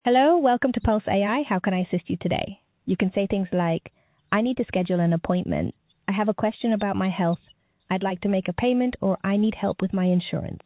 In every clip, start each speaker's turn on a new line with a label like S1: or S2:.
S1: Hello, welcome to Pulse AI. How can I assist you today? You can say things like, I need to schedule an appointment. I have a question about my health. I'd like to make a payment, or I need help with my insurance.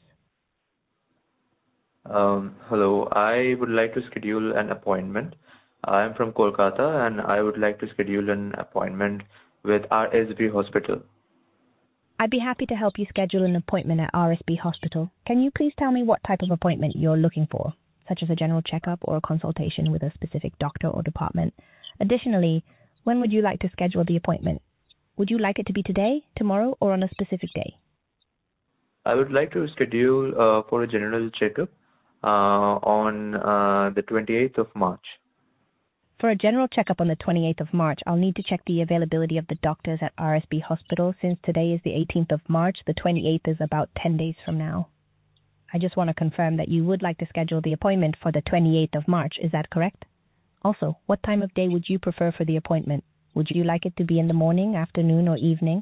S2: Hello. I would like to schedule an appointment. I'm from Kolkata and I would like to schedule an appointment with RSB Hospital.
S1: I'd be happy to help you schedule an appointment at RSB Hospital. Can you please tell me what type of appointment you're looking for, such as a general checkup or a consultation with a specific doctor or department? Additionally, when would you like to schedule the appointment? Would you like it to be today, tomorrow, or on a specific day?
S2: I would like to schedule for a general checkup on the 28th of March.
S1: For a general checkup on the 28th of March, I'll need to check the availability of the doctors at RSB Hospital. Since today is the 18th of March, the 28th is about 10 days from now. I just want to confirm that you would like to schedule the appointment for the 28th of March. Is that correct? Also, what time of day would you prefer for the appointment? Would you like it to be in the morning, afternoon, or evening?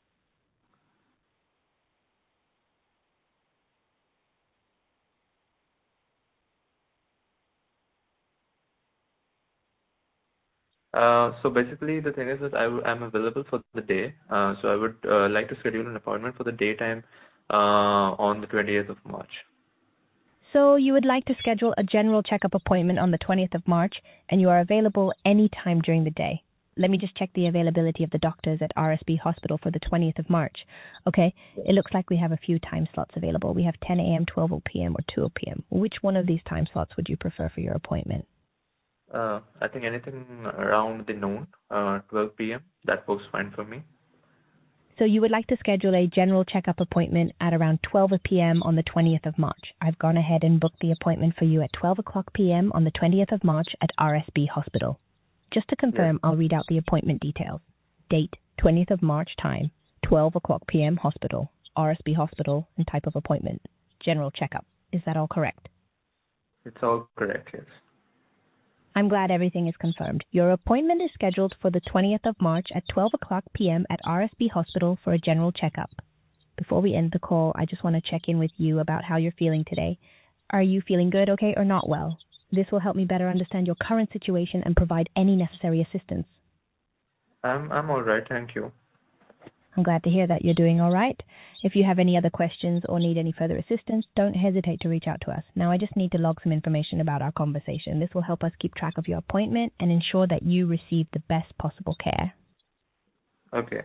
S2: So basically, the thing is that I'm available for the day. So I would like to schedule an appointment for the daytime on the 28th of March.
S1: So you would like to schedule a general checkup appointment on the 20th of March, and you are available any time during the day. Let me just check the availability of the doctors at RSB Hospital for the 20th of March. Okay, it looks like we have a few time slots available. We have 10 a.m., 12 p.m., or 2 p.m. Which one of these time slots would you prefer for your appointment?
S2: I think anything around the noon, 12 p.m. That works fine for me.
S1: So you would like to schedule a general checkup appointment at around 12 p.m. on the 20th of March. I've gone ahead and booked the appointment for you at 12 o'clock p.m. on the 20th of March at RSB Hospital. Just to confirm, I'll read out the appointment details. Date, 20th of March, time, 12 o'clock p.m. Hospital, RSB Hospital, and type of appointment, general checkup. Is that all correct?
S2: It's all correct, yes.
S1: I'm glad everything is confirmed. Your appointment is scheduled for the 20th of March at 12 o'clock p.m. at RSB Hospital for a general checkup. Before we end the call, I just want to check in with you about how you're feeling today. Are you feeling good, okay, or not well? This will help me better understand your current situation and provide any necessary assistance.
S2: I'm all right, thank you.
S1: I'm glad to hear that you're doing all right. If you have any other questions or need any further assistance, don't hesitate to reach out to us. Now, I just need to log some information about our conversation. This will help us keep track of your appointment and ensure that you receive the best possible care.
S2: Okay.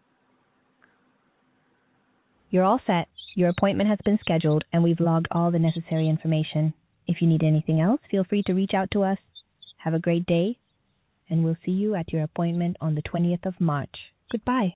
S1: You're all set. Your appointment has been scheduled, and we've logged all the necessary information. If you need anything else, feel free to reach out to us. Have a great day, and we'll see you at your appointment on the 20th of March. Goodbye.